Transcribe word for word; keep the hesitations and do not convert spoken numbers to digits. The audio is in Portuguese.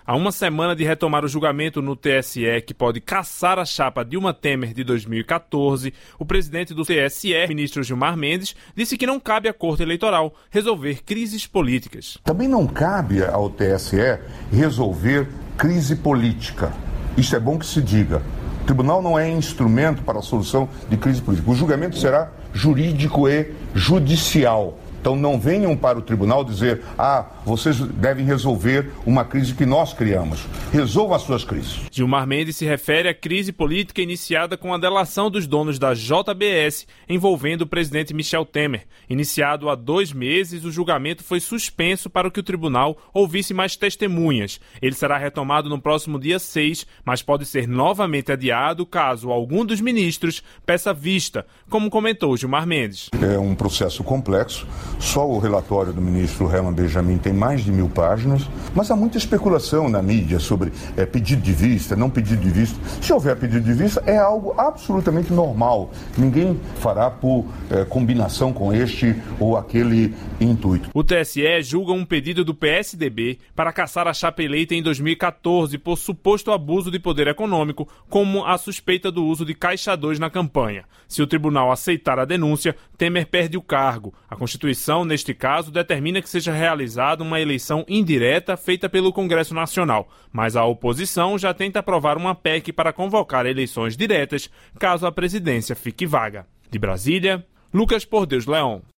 A uma semana de retomar o julgamento no T S E, que pode cassar a chapa Dilma Temer de dois mil e catorze, o presidente do T S E, ministro Gilmar Mendes, disse que não cabe à Corte Eleitoral resolver crises políticas. Também não cabe ao T S E resolver crise política. Isso é bom que se diga. O tribunal não é instrumento para a solução de crise política. O julgamento será jurídico e judicial. Então não venham para o tribunal dizer, ah, vocês devem resolver uma crise que nós criamos. Resolvam as suas crises. Gilmar Mendes se refere à crise política iniciada com a delação dos donos da J B S envolvendo o presidente Michel Temer. Iniciado há dois meses, o julgamento foi suspenso para que o tribunal ouvisse mais testemunhas. Ele será retomado no próximo dia seis, mas pode ser novamente adiado caso algum dos ministros peça vista, como comentou Gilmar Mendes. É um processo complexo. Só o relatório do ministro Herman Benjamin tem mais de mil páginas, mas há muita especulação na mídia sobre é, pedido de vista, não pedido de vista. Se houver pedido de vista, é algo absolutamente normal. Ninguém fará por é, combinação com este ou aquele intuito. O T S E julga um pedido do P S D B para cassar a chapa eleita em dois mil e catorze por suposto abuso de poder econômico, como a suspeita do uso de caixa dois na campanha. Se o tribunal aceitar a denúncia, Temer perde o cargo. A Constituição, neste caso, determina que seja realizada uma eleição indireta feita pelo Congresso Nacional, mas a oposição já tenta aprovar uma P E C para convocar eleições diretas, caso a presidência fique vaga. De Brasília, Lucas Por Deus Leão.